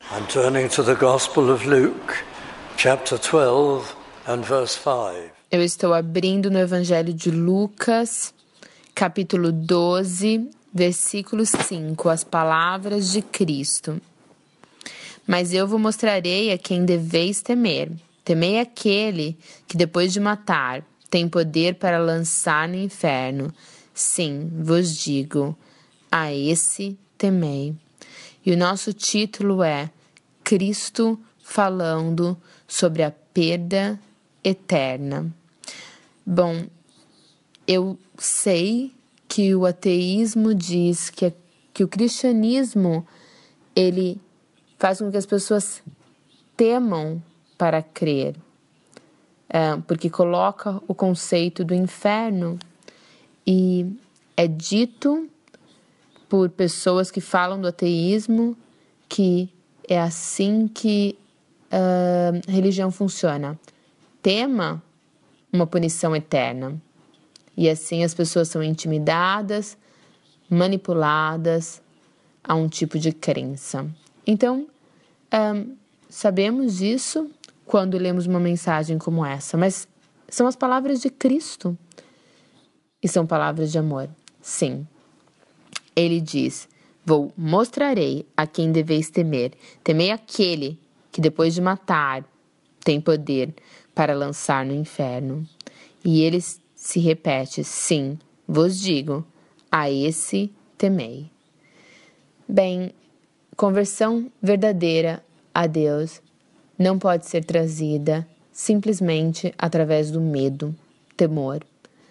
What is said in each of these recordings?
I'm turning to the Gospel of Luke, chapter 12 and verse 5. Eu estou abrindo no Evangelho de Lucas, capítulo 12, versículo 5, as palavras de Cristo. Mas eu vos mostrarei a quem deveis temer. Temei aquele que, depois de matar, tem poder para lançar no inferno. Sim, vos digo, a esse temei. E o nosso título é Cristo falando sobre a perda eterna. Bom, eu sei que o ateísmo diz que o cristianismo ele faz com que as pessoas temam para crer, porque coloca o conceito do inferno e é dito por pessoas que falam do ateísmo que é assim que a religião funciona. Tema uma punição eterna. E assim as pessoas são intimidadas, manipuladas a um tipo de crença. Então, sabemos disso quando lemos uma mensagem como essa, mas são as palavras de Cristo e são palavras de amor. Sim. Ele diz, mostrarei a quem deveis temer. Temei aquele que depois de matar tem poder para lançar no inferno. E ele se repete, sim, vos digo, a esse temei. Bem, conversão verdadeira a Deus não pode ser trazida simplesmente através do medo, temor.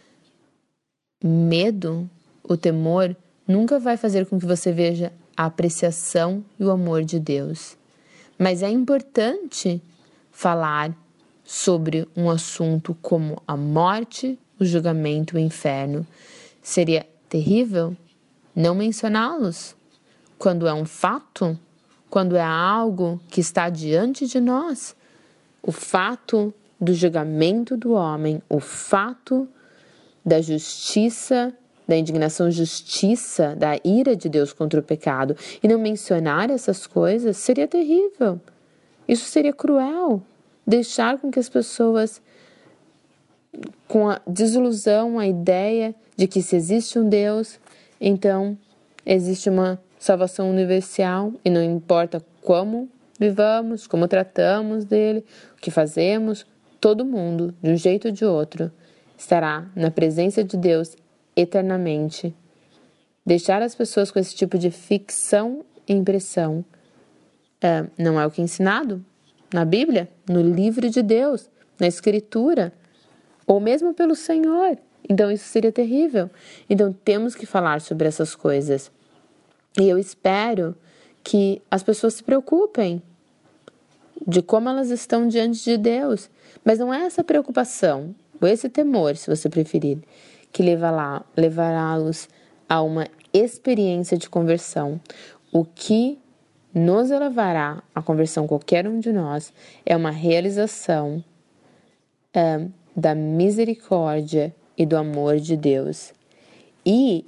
Medo, o temor, nunca vai fazer com que você veja a apreciação e o amor de Deus. Mas é importante falar sobre um assunto como a morte, o julgamento e o inferno. Seria terrível não mencioná-los quando é um fato, quando é algo que está diante de nós. O fato do julgamento do homem, o fato da justiça, da indignação, justiça, da ira de Deus contra o pecado. E não mencionar essas coisas seria terrível. Isso seria cruel. Deixar com que as pessoas, com a desilusão, a ideia de que se existe um Deus, então existe uma salvação universal e não importa como vivamos, como tratamos dele, o que fazemos, todo mundo, de um jeito ou de outro, estará na presença de Deus eternamente. Deixar as pessoas com esse tipo de ficção e impressão não é o que é ensinado na Bíblia, no livro de Deus, na Escritura, ou mesmo pelo Senhor. Então isso seria terrível. Então temos que falar sobre essas coisas. E eu espero que as pessoas se preocupem de como elas estão diante de Deus. Mas não é essa preocupação, ou esse temor, se você preferir, que levará-los a uma experiência de conversão. O que nos levará à conversão, qualquer um de nós, é uma realização da misericórdia e do amor de Deus. E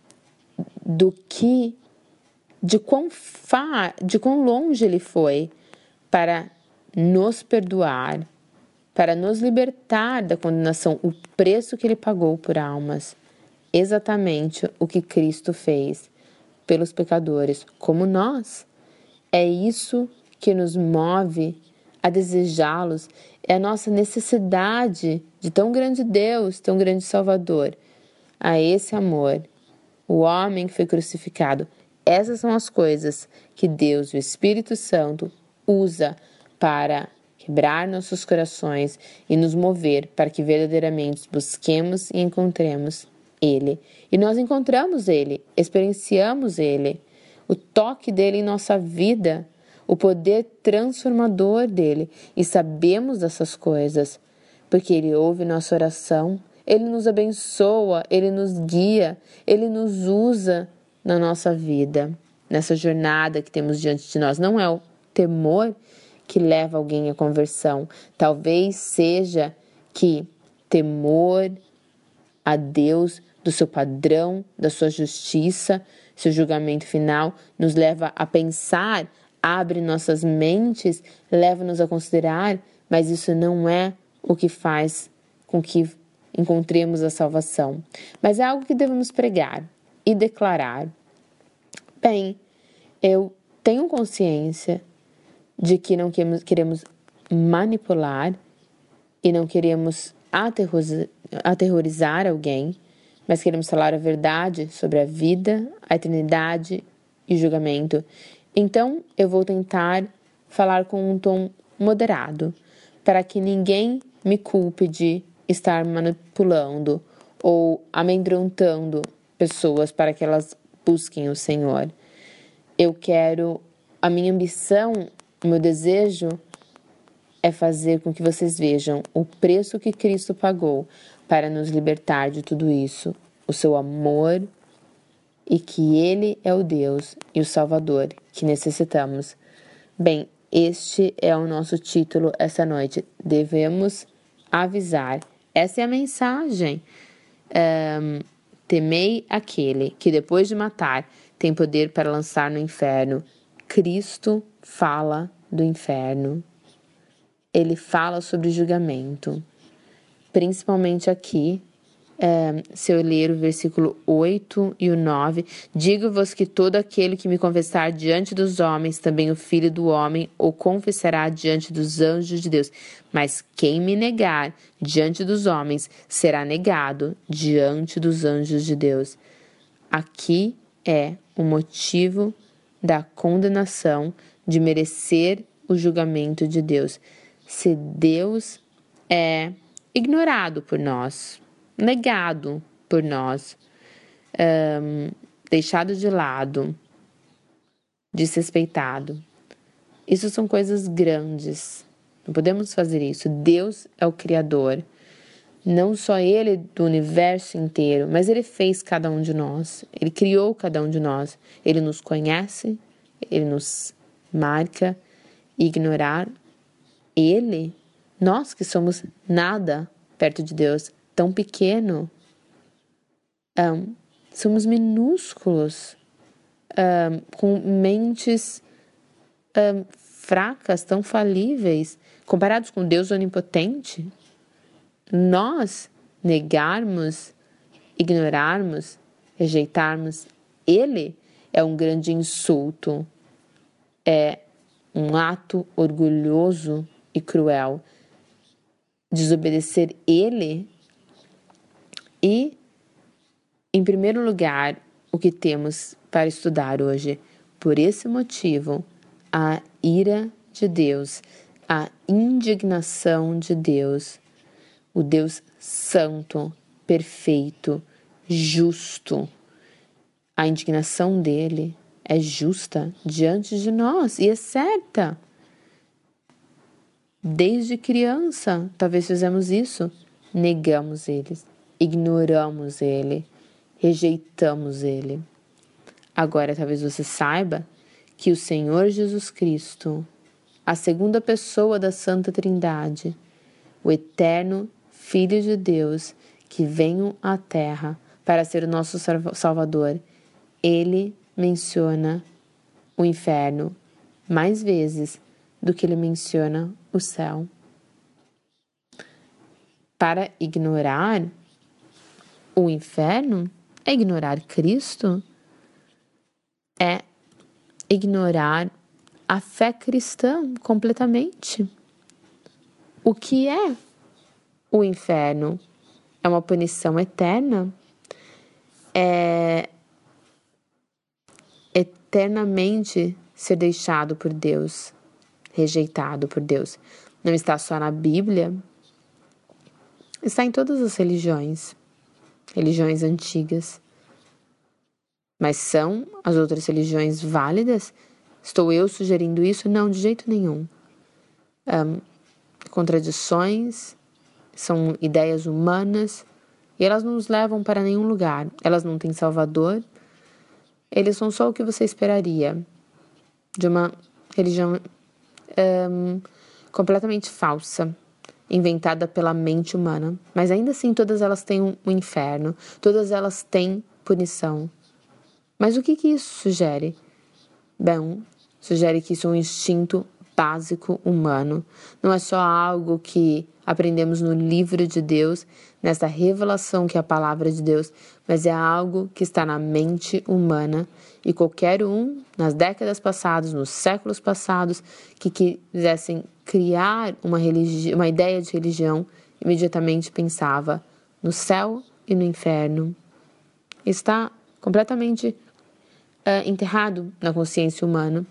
de quão longe Ele foi para nos perdoar, para nos libertar da condenação, o preço que Ele pagou por almas. Exatamente o que Cristo fez pelos pecadores, como nós. É isso que nos move a desejá-los, é a nossa necessidade de tão grande Deus, tão grande Salvador, a esse amor, o homem que foi crucificado. Essas são as coisas que Deus, o Espírito Santo, usa para quebrar nossos corações e nos mover para que verdadeiramente busquemos e encontremos Ele. E nós encontramos Ele, experienciamos Ele, o toque dele em nossa vida, o poder transformador dele. E sabemos dessas coisas, porque Ele ouve nossa oração, Ele nos abençoa, Ele nos guia, Ele nos usa na nossa vida, nessa jornada que temos diante de nós. Não é o temor que leva alguém à conversão. Talvez seja que temor a Deus, do seu padrão, da sua justiça, seu julgamento final, nos leva a pensar abre nossas mentes, leva-nos a considerar, mas isso não é o que faz com que encontremos a salvação. Mas é algo que devemos pregar e declarar. Bem, eu tenho consciência de que não queremos manipular e não queremos aterrorizar alguém, mas queremos falar a verdade sobre a vida, a eternidade e o julgamento. Então, eu vou tentar falar com um tom moderado, para que ninguém me culpe de estar manipulando ou amedrontando pessoas para que elas busquem o Senhor. A minha ambição, o meu desejo é fazer com que vocês vejam o preço que Cristo pagou para nos libertar de tudo isso, o seu amor e que Ele é o Deus e o Salvador que necessitamos. Bem, este é o nosso título essa noite. Devemos avisar. Essa é a mensagem. Temei aquele que depois de matar tem poder para lançar no inferno. Cristo fala do inferno. Ele fala sobre julgamento. Principalmente aqui, se eu ler o versículo 8 e o 9, digo-vos que todo aquele que me confessar diante dos homens, também o Filho do Homem o confessará diante dos anjos de Deus. Mas quem me negar diante dos homens, será negado diante dos anjos de Deus. Aqui é o motivo da condenação, de merecer o julgamento de Deus. Se Deus é ignorado por nós, negado por nós, deixado de lado, desrespeitado. Isso são coisas grandes. Não podemos fazer isso. Deus é o Criador. Não só Ele do universo inteiro, mas Ele fez cada um de nós. Ele criou cada um de nós. Ele nos conhece, Ele nos marca. Ignorar Ele, nós que somos nada perto de Deus, tão pequeno, somos minúsculos, com mentes fracas, tão falíveis, comparados com Deus onipotente. Nós negarmos, ignorarmos, rejeitarmos Ele é um grande insulto, é um ato orgulhoso e cruel. Desobedecer Ele e, em primeiro lugar, o que temos para estudar hoje. Por esse motivo, a ira de Deus, a indignação de Deus, o Deus santo, perfeito, justo. A indignação dele é justa diante de nós e é certa. Desde criança, talvez fizemos isso. Negamos ele, ignoramos ele, rejeitamos ele. Agora, talvez você saiba que o Senhor Jesus Cristo, a segunda pessoa da Santa Trindade, o eterno Filho de Deus, que veio à Terra para ser o nosso Salvador, ele menciona o inferno mais vezes do que ele menciona o céu. Para ignorar o inferno é ignorar Cristo, é ignorar a fé cristã completamente. O que é o inferno? É uma punição eterna? É eternamente ser deixado por Deus, rejeitado por Deus. Não está só na Bíblia, está em todas as religiões antigas. Mas são as outras religiões válidas? Estou eu sugerindo isso? Não, de jeito nenhum. Contradições, são ideias humanas e elas não nos levam para nenhum lugar. Elas não têm Salvador. Eles são só o que você esperaria de uma religião completamente falsa, inventada pela mente humana. Mas ainda assim, todas elas têm um inferno, todas elas têm punição. Mas o que isso sugere? Bem, sugere que isso é um instinto básico humano. Não é só algo que aprendemos no livro de Deus, nessa revelação que é a palavra de Deus, mas é algo que está na mente humana. E qualquer um, nas décadas passadas, nos séculos passados, que quisessem criar uma ideia de religião, imediatamente pensava no céu e no inferno. Está completamente enterrado na consciência humana.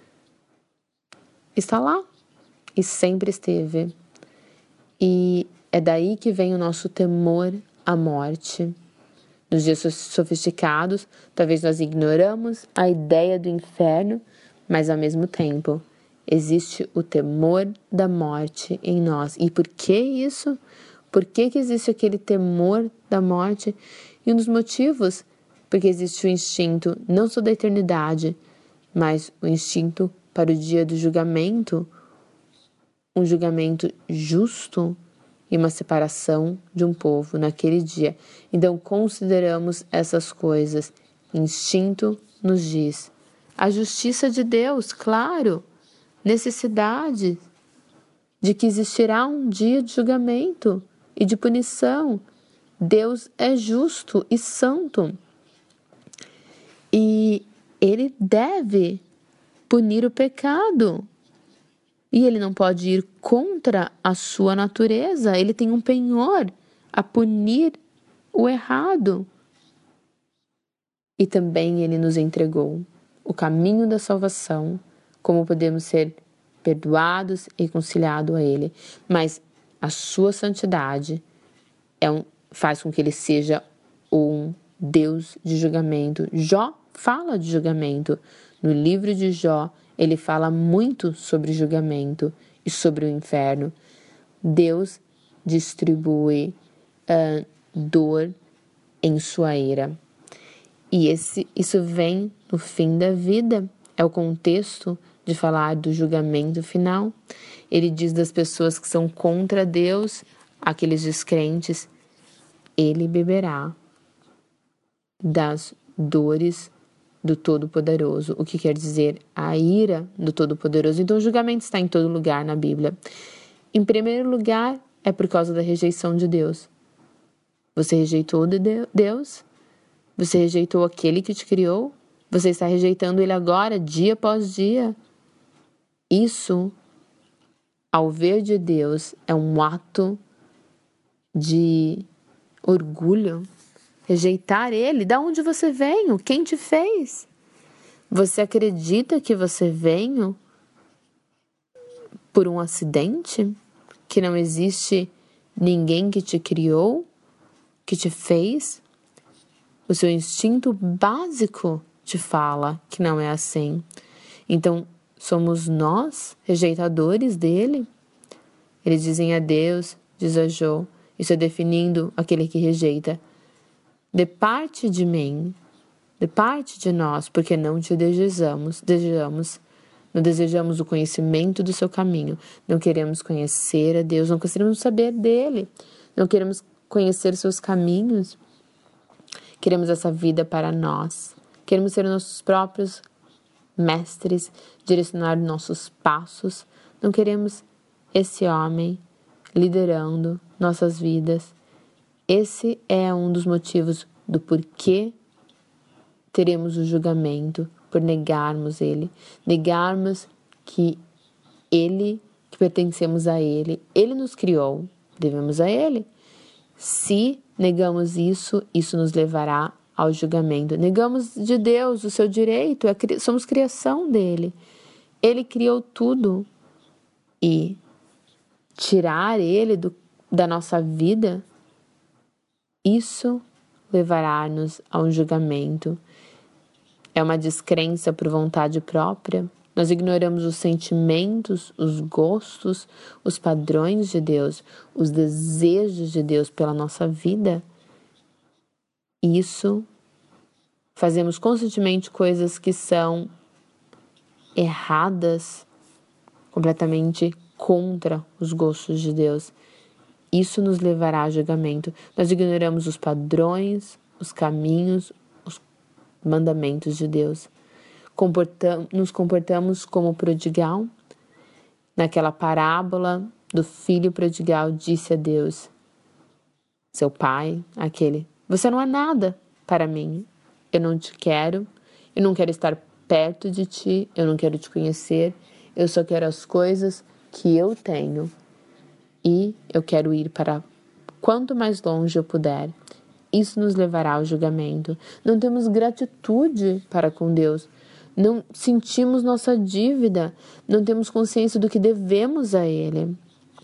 Está lá e sempre esteve. E é daí que vem o nosso temor à morte. Nos dias sofisticados, talvez nós ignoramos a ideia do inferno, mas ao mesmo tempo existe o temor da morte em nós. E por que isso? Por que existe aquele temor da morte? E um dos motivos, porque existe o instinto não só da eternidade, mas o instinto para o dia do julgamento, um julgamento justo e uma separação de um povo naquele dia. Então, consideramos essas coisas. Instinto nos diz. A justiça de Deus, claro. Necessidade de que existirá um dia de julgamento e de punição. Deus é justo e santo. E Ele deve punir o pecado. E Ele não pode ir contra a sua natureza. Ele tem um penhor a punir o errado. E também Ele nos entregou o caminho da salvação, como podemos ser perdoados e reconciliados a Ele. Mas a sua santidade faz com que Ele seja um Deus de julgamento. Jó fala de julgamento. No livro de Jó, ele fala muito sobre julgamento e sobre o inferno. Deus distribui dor em sua ira. E isso vem no fim da vida. É o contexto de falar do julgamento final. Ele diz das pessoas que são contra Deus, aqueles descrentes, Ele beberá das dores do Todo-Poderoso, o que quer dizer a ira do Todo-Poderoso. Então o julgamento está em todo lugar na Bíblia. Em primeiro lugar, é por causa da rejeição de Deus. Você rejeitou Deus? Você rejeitou aquele que te criou? Você está rejeitando Ele agora, dia após dia? Isso, ao ver de Deus, é um ato de orgulho. Rejeitar Ele. Da onde você veio? Quem te fez? Você acredita que você veio por um acidente? Que não existe ninguém que te criou? Que te fez? O seu instinto básico te fala que não é assim. Então, somos nós rejeitadores dele? Eles dizem a Deus, diz a Jó, isso é definindo aquele que rejeita. De parte de mim, de parte de nós, porque não te desejamos, não desejamos o conhecimento do seu caminho, não queremos conhecer a Deus, não queremos saber dele, não queremos conhecer seus caminhos, queremos essa vida para nós, queremos ser nossos próprios mestres, direcionar nossos passos, não queremos esse homem liderando nossas vidas. Esse é um dos motivos do porquê teremos o julgamento, por negarmos Ele, negarmos que pertencemos a Ele, Ele nos criou, devemos a Ele. Se negamos isso, isso nos levará ao julgamento. Negamos de Deus o seu direito, somos criação dele. Ele criou tudo e tirar Ele da nossa vida, isso levará-nos a um julgamento. É uma descrença por vontade própria. Nós ignoramos os sentimentos, os gostos, os padrões de Deus, os desejos de Deus pela nossa vida. Isso fazemos constantemente coisas que são erradas, completamente contra os gostos de Deus. Isso nos levará a julgamento. Nós ignoramos os padrões, os caminhos, os mandamentos de Deus. nos comportamos como prodigal. Naquela parábola do filho prodigal, disse a Deus, seu pai, você não é nada para mim, eu não te quero, eu não quero estar perto de ti, eu não quero te conhecer, eu só quero as coisas que eu tenho e eu quero ir para quanto mais longe eu puder. Isso nos levará ao julgamento. Não temos gratitude para com Deus, não sentimos nossa dívida, não temos consciência do que devemos a Ele.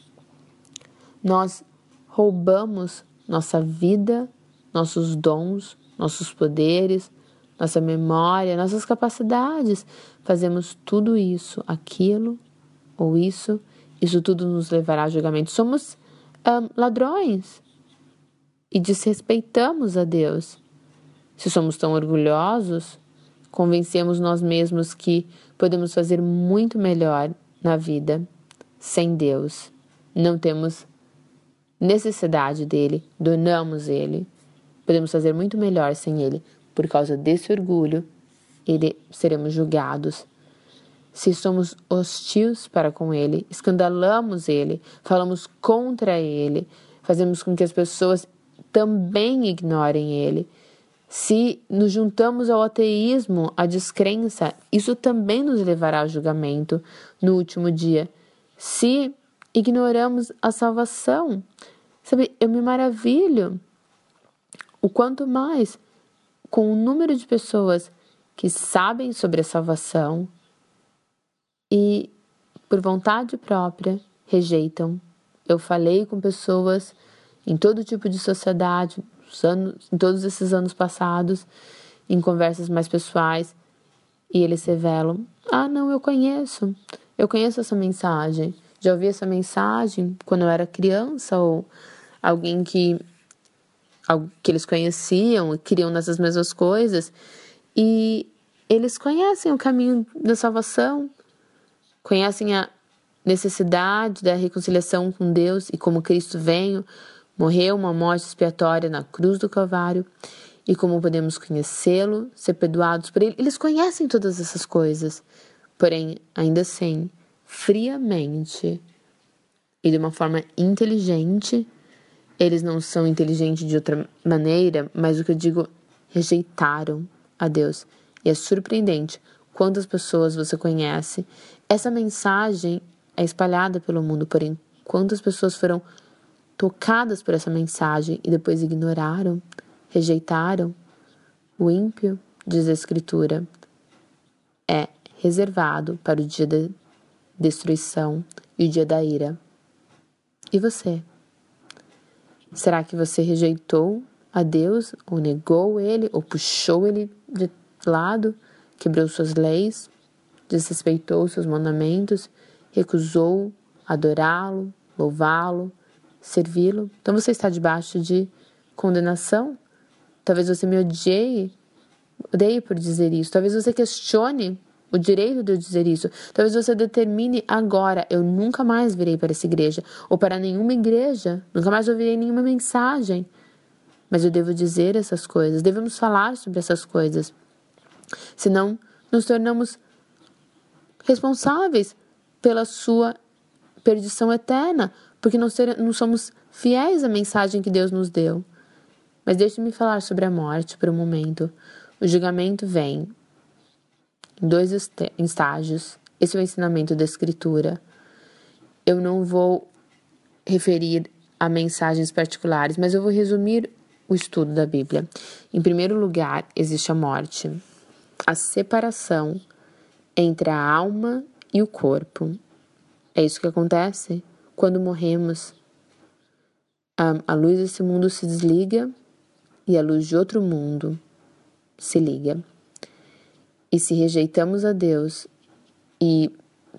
Nós roubamos nossa vida, nossos dons, nossos poderes, nossa memória, nossas capacidades. Fazemos tudo isso, aquilo ou isso tudo nos levará ao julgamento. Somos ladrões e desrespeitamos a Deus. Se somos tão orgulhosos, convencemos nós mesmos que podemos fazer muito melhor na vida sem Deus. Não temos necessidade dele, donamos ele. Podemos fazer muito melhor sem ele. Por causa desse orgulho, seremos julgados. Se somos hostis para com ele, escandalamos ele, falamos contra ele, fazemos com que as pessoas também ignorem ele. Se nos juntamos ao ateísmo, à descrença, isso também nos levará ao julgamento no último dia. Se ignoramos a salvação, sabe, eu me maravilho o quanto mais com o número de pessoas que sabem sobre a salvação e, por vontade própria, rejeitam. Eu falei com pessoas em todo tipo de sociedade, em todos esses anos passados, em conversas mais pessoais, e eles revelam, não, eu conheço essa mensagem, já ouvi essa mensagem quando eu era criança, ou alguém que eles conheciam e criam nessas mesmas coisas, e eles conhecem o caminho da salvação, conhecem a necessidade da reconciliação com Deus e como Cristo veio, morreu uma morte expiatória na cruz do Calvário e como podemos conhecê-lo, ser perdoados por ele. Eles conhecem todas essas coisas, porém, ainda assim, friamente e de uma forma inteligente, eles não são inteligentes de outra maneira, mas o que eu digo, rejeitaram a Deus. E é surpreendente quantas pessoas você conhece. Essa mensagem é espalhada pelo mundo, porém, quantas pessoas foram tocadas por essa mensagem e depois ignoraram, rejeitaram? O ímpio, diz a Escritura, é reservado para o dia da destruição e o dia da ira. E você? Será que você rejeitou a Deus, ou negou ele, ou puxou ele de lado, quebrou suas leis, desrespeitou seus mandamentos, recusou adorá-lo, louvá-lo, servi-lo? Então você está debaixo de condenação? Talvez você me odeie por dizer isso. Talvez você questione o direito de eu dizer isso. Talvez você determine agora, eu nunca mais virei para essa igreja, ou para nenhuma igreja, nunca mais ouvirei nenhuma mensagem. Mas eu devo dizer essas coisas, devemos falar sobre essas coisas. Senão, nos tornamos responsáveis pela sua perdição eterna, porque não somos fiéis à mensagem que Deus nos deu. Mas deixe-me falar sobre a morte por um momento. O julgamento vem em 2 estágios. Esse é o ensinamento da Escritura. Eu não vou referir a mensagens particulares, mas eu vou resumir o estudo da Bíblia. Em primeiro lugar, existe a morte, a separação entre a alma e o corpo. É isso que acontece quando morremos. A luz desse mundo se desliga e a luz de outro mundo se liga. E se rejeitamos a Deus e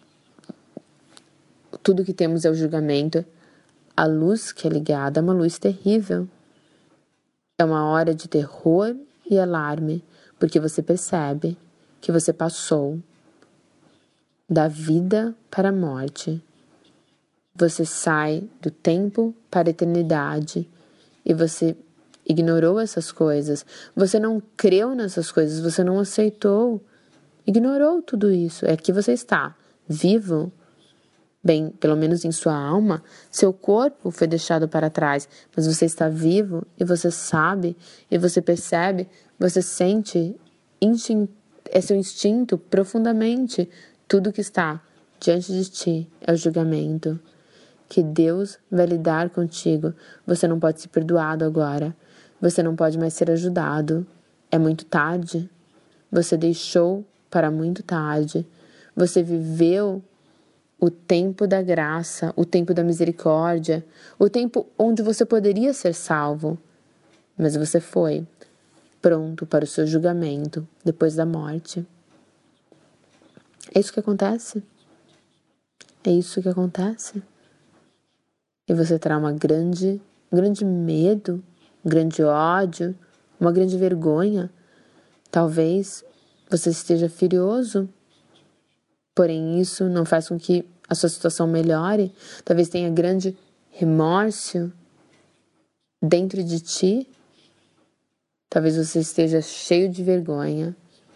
tudo que temos é o julgamento, a luz que é ligada é uma luz terrível. É uma hora de terror e alarme, porque você percebe que você passou da vida para a morte. Você sai do tempo para a eternidade e você ignorou essas coisas. Você não creu nessas coisas, você não aceitou. ignorou tudo isso. Aqui você está, vivo, bem, pelo menos em sua alma, seu corpo foi deixado para trás, mas você está vivo e você sabe, e você percebe, você sente, é seu instinto profundamente, tudo que está diante de ti é o julgamento. Que Deus vai lidar contigo. Você não pode ser perdoado agora. Você não pode mais ser ajudado. É muito tarde. Você deixou para muito tarde. Você viveu o tempo da graça, o tempo da misericórdia, o tempo onde você poderia ser salvo. Mas você foi pronto para o seu julgamento depois da morte. É isso que acontece. É isso que acontece. E você terá um grande medo, um grande ódio, uma grande vergonha. Talvez você esteja furioso, porém isso não faz com que a sua situação melhore. Talvez tenha grande remorso dentro de ti. Talvez você esteja cheio de vergonha,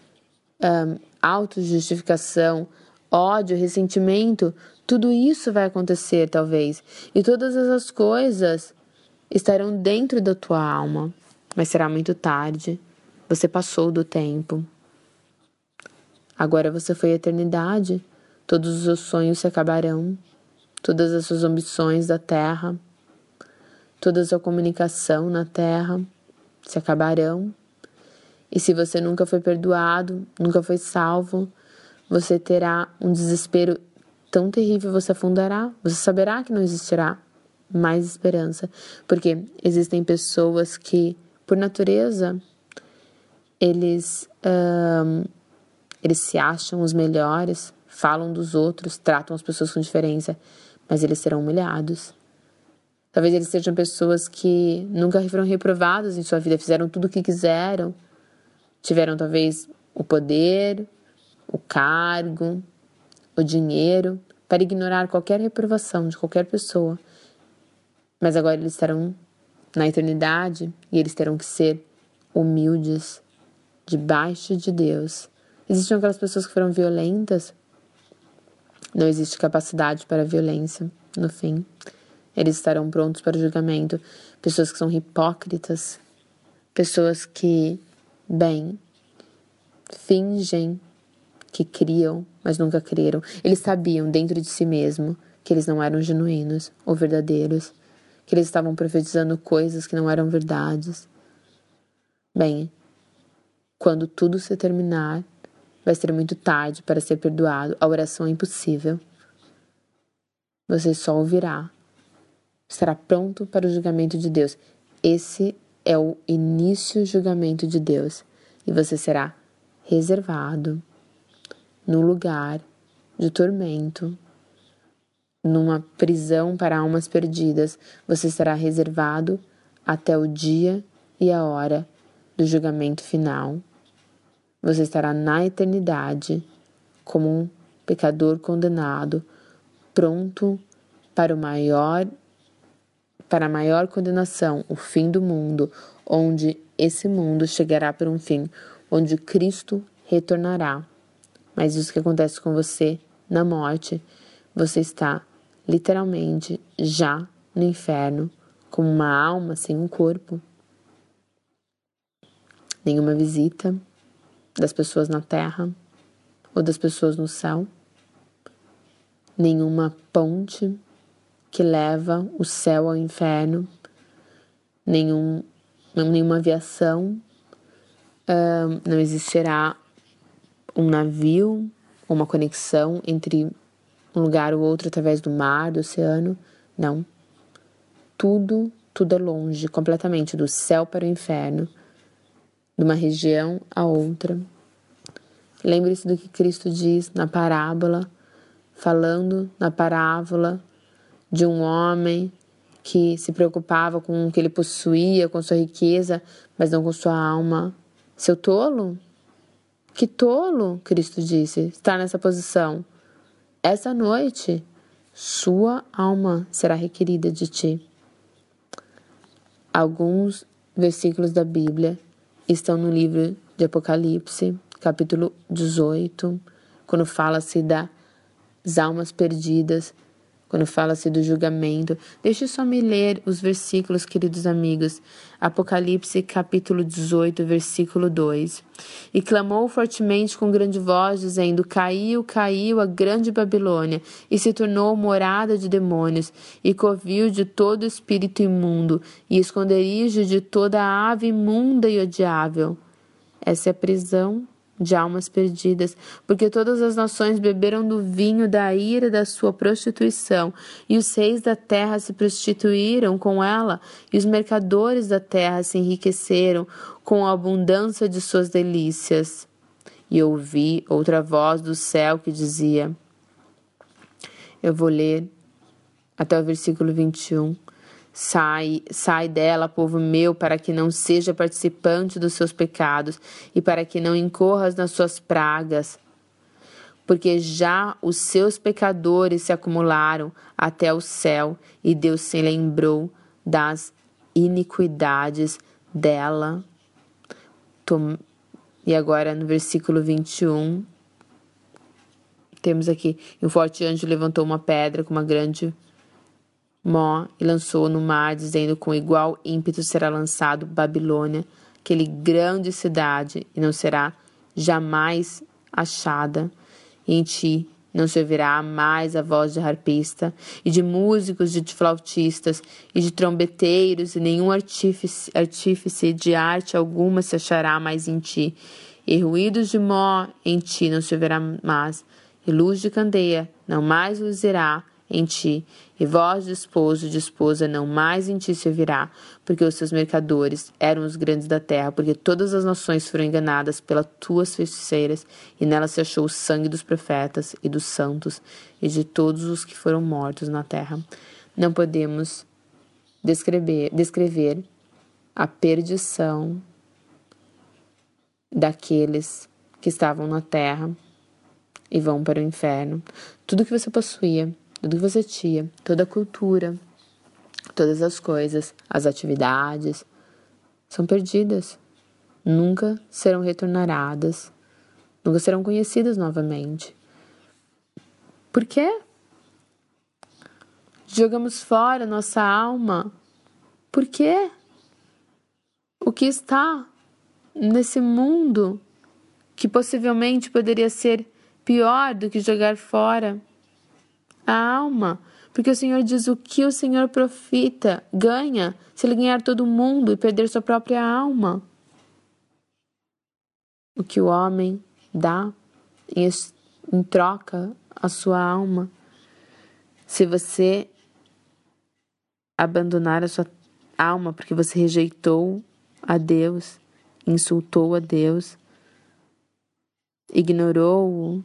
autojustificação, ódio, ressentimento. Tudo isso vai acontecer, talvez. E todas essas coisas estarão dentro da tua alma. Mas será muito tarde. Você passou do tempo. Agora você foi à eternidade. Todos os seus sonhos se acabarão. Todas as suas ambições da terra, toda a sua comunicação na terra se acabarão. E se você nunca foi perdoado, nunca foi salvo, você terá um desespero tão terrível, você afundará. Você saberá que não existirá mais esperança. Porque existem pessoas que, por natureza, eles se acham os melhores, falam dos outros, tratam as pessoas com diferença, mas eles serão humilhados. Talvez eles sejam pessoas que nunca foram reprovadas em sua vida, fizeram tudo o que quiseram, tiveram talvez o poder, o cargo, o dinheiro, para ignorar qualquer reprovação de qualquer pessoa. Mas agora eles estarão na eternidade e eles terão que ser humildes, debaixo de Deus. Existem aquelas pessoas que foram violentas. Não existe capacidade para a violência, no fim. Eles estarão prontos para o julgamento. Pessoas que são hipócritas. Pessoas que, fingem que criam, mas nunca creram. Eles sabiam dentro de si mesmo que eles não eram genuínos ou verdadeiros. Que eles estavam profetizando coisas que não eram verdades. Quando tudo se terminar, vai ser muito tarde para ser perdoado. A oração é impossível. Você só ouvirá. Estará pronto para o julgamento de Deus. Esse é o início do julgamento de Deus. E você será reservado no lugar de tormento, numa prisão para almas perdidas. Você será reservado até o dia e a hora do julgamento final. Você estará na eternidade como um pecador condenado, pronto para a maior condenação, o fim do mundo, onde esse mundo chegará para um fim, onde Cristo retornará. Mas isso que acontece com você na morte, você está literalmente já no inferno, como uma alma sem um corpo. Nenhuma visita das pessoas na terra ou das pessoas no céu. Nenhuma ponte que leva o céu ao inferno. Nenhuma aviação. Não existirá um navio ou uma conexão entre um lugar ou outro através do mar, do oceano. Não. Tudo é longe, completamente, do céu para o inferno, de uma região a outra. Lembre-se do que Cristo diz na parábola, falando na parábola de um homem que se preocupava com o que ele possuía, com sua riqueza, mas não com sua alma. Seu tolo? Que tolo, Cristo disse, estar nessa posição. Essa noite, sua alma será requerida de ti. Alguns versículos da Bíblia estão no livro de Apocalipse, capítulo 18, quando fala-se das almas perdidas, quando fala-se do julgamento. Deixe só me ler os versículos, queridos amigos. Apocalipse, capítulo 18, versículo 2. E clamou fortemente com grande voz, dizendo: Caiu, caiu a grande Babilônia, e se tornou morada de demônios, e covil de todo espírito imundo, e esconderijo de toda ave imunda e odiável. Essa é a prisão de almas perdidas, porque todas as nações beberam do vinho da ira da sua prostituição, e os reis da terra se prostituíram com ela, e os mercadores da terra se enriqueceram com a abundância de suas delícias. E ouvi outra voz do céu que dizia, eu vou ler até o versículo 21, Sai dela, povo meu, para que não seja participante dos seus pecados e para que não incorras nas suas pragas, porque já os seus pecadores se acumularam até o céu e Deus se lembrou das iniquidades dela. E agora no versículo 21, temos aqui, e um forte anjo levantou uma pedra com uma grande mó e lançou no mar, dizendo, com igual ímpeto será lançado Babilônia, aquele grande cidade, e não será jamais achada. E em ti não se ouvirá mais a voz de harpista, e de músicos, de flautistas, e de trombeteiros, e nenhum artífice de arte alguma se achará mais em ti. E ruídos de mó em ti não se ouvirá mais, e luz de candeia não mais luzirá em ti, e voz de esposo e de esposa não mais em ti se ouvirá, porque os seus mercadores eram os grandes da terra, porque todas as nações foram enganadas pelas tuas feiticeiras, e nela se achou o sangue dos profetas e dos santos, e de todos os que foram mortos na terra. Não podemos descrever a perdição daqueles que estavam na terra e vão para o inferno. Tudo que você possuía, tudo que você tinha, toda a cultura, todas as coisas, as atividades, são perdidas. Nunca serão retornadas, nunca serão conhecidas novamente. Por quê? Jogamos fora nossa alma. Por quê? O que está nesse mundo que possivelmente poderia ser pior do que jogar fora a alma, porque o Senhor diz o que o Senhor profita, ganha, se ele ganhar todo mundo e perder sua própria alma. O que o homem dá em troca a sua alma. Se você abandonar a sua alma porque você rejeitou a Deus, insultou a Deus, ignorou-o,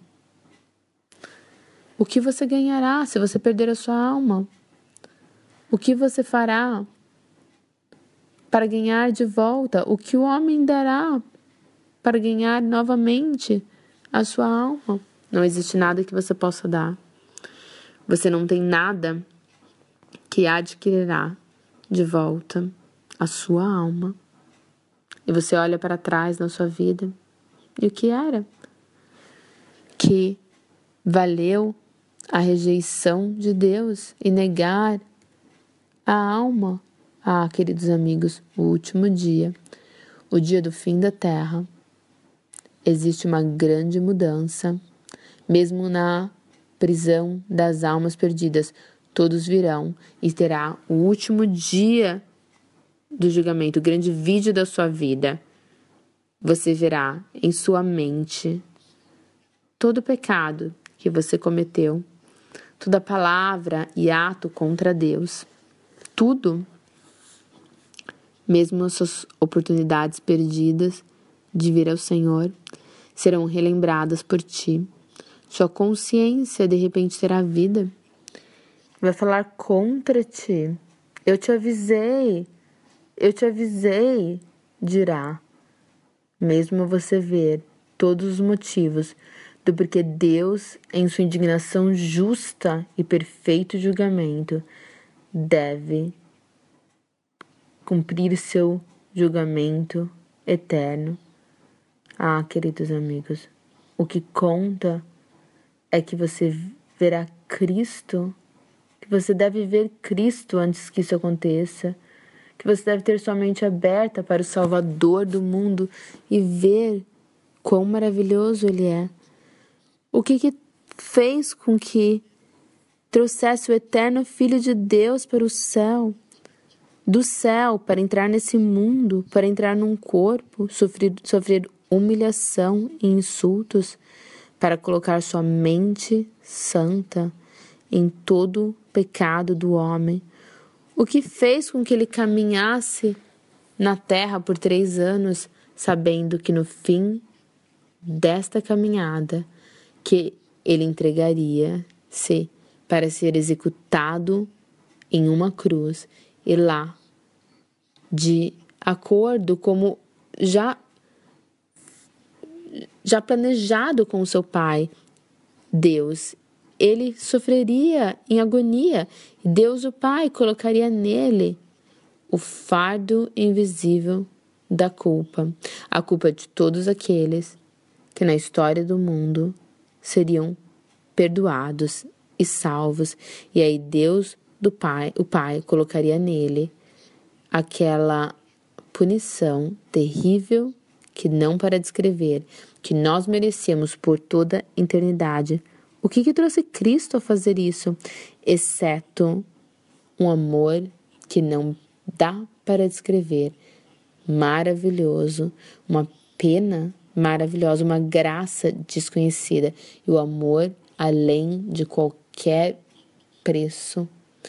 o que você ganhará se você perder a sua alma? O que você fará para ganhar de volta? O que o homem dará para ganhar novamente a sua alma? Não existe nada que você possa dar. Você não tem nada que adquirirá de volta a sua alma. E você olha para trás na sua vida e o que era? Que valeu a rejeição de Deus e negar a alma. Ah, queridos amigos, o último dia, o dia do fim da terra, existe uma grande mudança. Mesmo na prisão das almas perdidas, todos virão e terá o último dia do julgamento, o grande vídeo da sua vida. Você verá em sua mente todo o pecado que você cometeu, toda palavra e ato contra Deus, tudo, mesmo as suas oportunidades perdidas de vir ao Senhor, serão relembradas por ti. Sua consciência de repente terá vida, vai falar contra ti. Eu te avisei, dirá. Mesmo você ver todos os motivos do porquê Deus, em sua indignação justa e perfeito julgamento, deve cumprir seu julgamento eterno. Ah, queridos amigos, o que conta é que você verá Cristo, que você deve ver Cristo antes que isso aconteça, que você deve ter sua mente aberta para o Salvador do mundo e ver quão maravilhoso Ele é. O que fez com que trouxesse o eterno Filho de Deus para o céu, do céu, para entrar nesse mundo, para entrar num corpo, sofrer humilhação e insultos, para colocar sua mente santa em todo o pecado do homem. O que fez com que ele caminhasse na terra por 3 anos, sabendo que no fim desta caminhada, que ele entregaria-se para ser executado em uma cruz, e lá, de acordo como já planejado com o seu Pai, Deus, ele sofreria em agonia. Deus, o Pai, colocaria nele o fardo invisível da culpa, a culpa de todos aqueles que na história do mundo seriam perdoados e salvos. E aí Deus, o Pai, colocaria nele aquela punição terrível que não para descrever, que nós merecíamos por toda a eternidade. O que trouxe Cristo a fazer isso? Exceto um amor que não dá para descrever, maravilhoso, uma pena maravilhosa, uma graça desconhecida e o amor além de qualquer preço.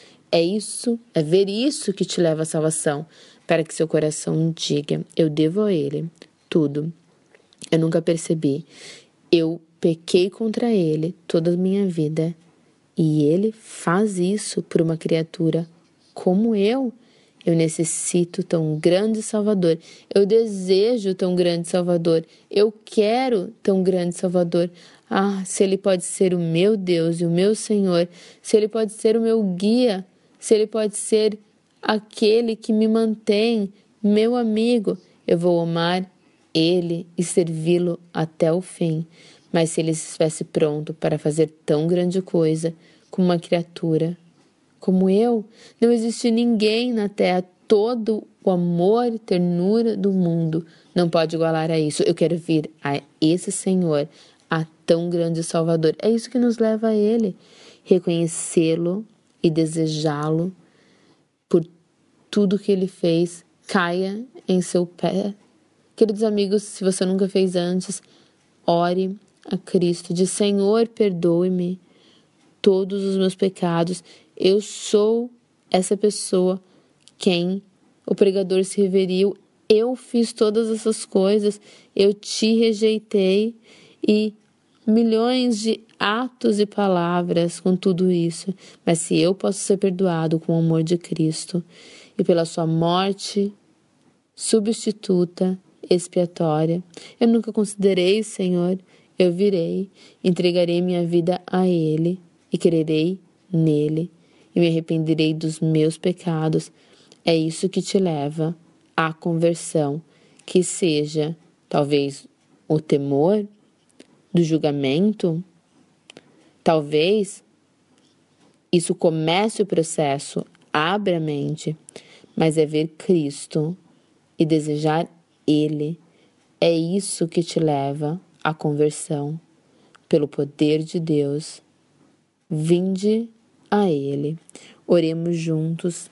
É ver isso que te leva à salvação, para que seu coração diga: eu devo a Ele tudo. Eu nunca percebi. Eu pequei contra Ele toda a minha vida. E Ele faz isso por uma criatura como eu. Eu necessito tão grande Salvador. Eu desejo tão grande Salvador. Eu quero tão grande Salvador. Ah, se Ele pode ser o meu Deus e o meu Senhor, se Ele pode ser o meu guia, se Ele pode ser aquele que me mantém, meu amigo, eu vou amar Ele e servi-lo até o fim. Mas se Ele estivesse pronto para fazer tão grande coisa com uma criatura como eu, não existe ninguém na terra, todo o amor e ternura do mundo não pode igualar a isso. Eu quero vir a esse Senhor, a tão grande Salvador. É isso que nos leva a Ele, reconhecê-lo e desejá-lo por tudo que Ele fez. Caia em seu pé. Queridos amigos, se você nunca fez antes, ore a Cristo, diz: Senhor, perdoe-me todos os meus pecados. Eu sou essa pessoa quem o pregador se referiu. Eu fiz todas essas coisas, eu te rejeitei, e milhões de atos e palavras com tudo isso. Mas se eu posso ser perdoado com o amor de Cristo e pela sua morte substituta, expiatória, eu nunca considerei, Senhor, eu virei, entregarei minha vida a Ele e crerei nele e me arrependerei dos meus pecados. É isso que te leva à conversão, que seja talvez o temor do julgamento, talvez isso comece o processo, abre a mente, mas é ver Cristo e desejar Ele. É isso que te leva à conversão, pelo poder de Deus. Vinde a Ele. Oremos juntos.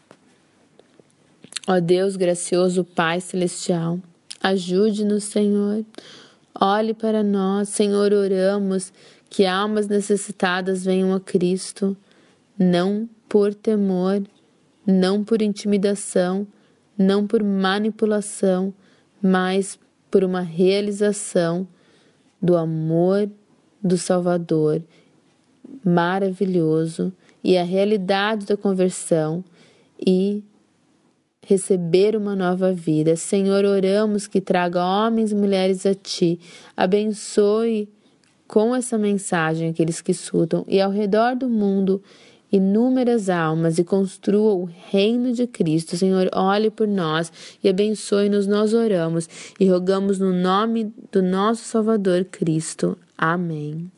Ó Deus gracioso, Pai celestial, ajude-nos, Senhor. Olhe para nós, Senhor, oramos que almas necessitadas venham a Cristo, não por temor, não por intimidação, não por manipulação, mas por uma realização do amor do Salvador maravilhoso e a realidade da conversão e receber uma nova vida. Senhor, oramos que traga homens e mulheres a Ti, abençoe com essa mensagem aqueles que escutam e ao redor do mundo inúmeras almas e construa o reino de Cristo. Senhor, olhe por nós e abençoe-nos, nós oramos e rogamos no nome do nosso Salvador Cristo. Amém.